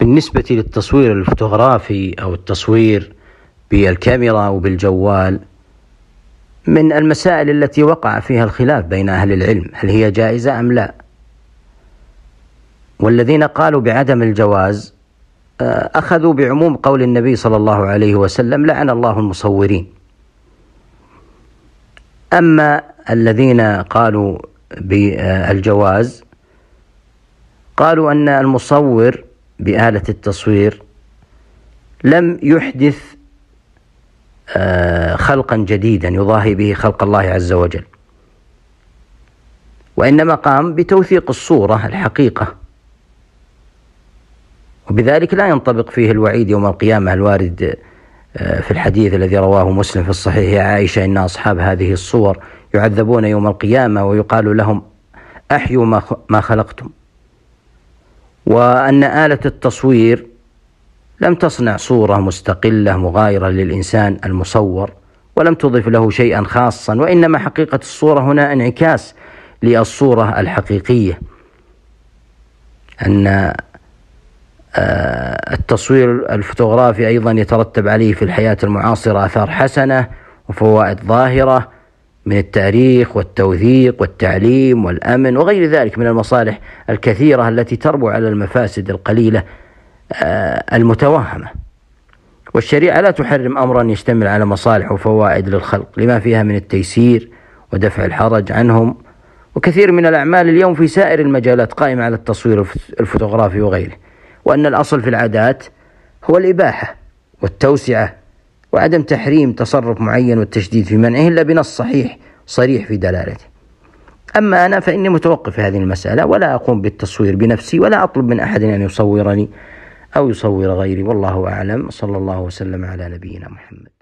بالنسبة للتصوير الفوتوغرافي أو التصوير بالكاميرا أو بالجوال، من المسائل التي وقع فيها الخلاف بين أهل العلم هل هي جائزة أم لا. والذين قالوا بعدم الجواز أخذوا بعموم قول النبي صلى الله عليه وسلم: لعن الله المصورين. أما الذين قالوا بالجواز قالوا أن المصور بآلة التصوير لم يحدث خلقا جديدا يضاهي به خلق الله عز وجل، وإنما قام بتوثيق الصورة الحقيقة، وبذلك لا ينطبق فيه الوعيد يوم القيامة الوارد في الحديث الذي رواه مسلم في الصحيح: يا عائشة إن أصحاب هذه الصور يعذبون يوم القيامة ويقال لهم أحيوا ما خلقتم. وأن آلة التصوير لم تصنع صورة مستقلة مغايرة للإنسان المصور ولم تضف له شيئا خاصا، وإنما حقيقة الصورة هنا انعكاس للصورة الحقيقية. أن التصوير الفوتوغرافي أيضا يترتب عليه في الحياة المعاصرة آثار حسنة وفوائد ظاهرة من التاريخ والتوثيق والتعليم والأمن وغير ذلك من المصالح الكثيرة التي تربو على المفاسد القليلة المتوهمة. والشريعة لا تحرم أمرا يشتمل على مصالح وفوائد للخلق لما فيها من التيسير ودفع الحرج عنهم. وكثير من الأعمال اليوم في سائر المجالات قائمة على التصوير الفوتوغرافي وغيره، وأن الأصل في العادات هو الإباحة والتوسعة وعدم تحريم تصرف معين والتشديد في منعه إلا بنص صحيح صريح في دلالته. أما أنا فإني متوقف في هذه المسألة، ولا أقوم بالتصوير بنفسي ولا أطلب من أحد أن يصورني أو يصور غيري، والله أعلم. صلى الله وسلم على نبينا محمد.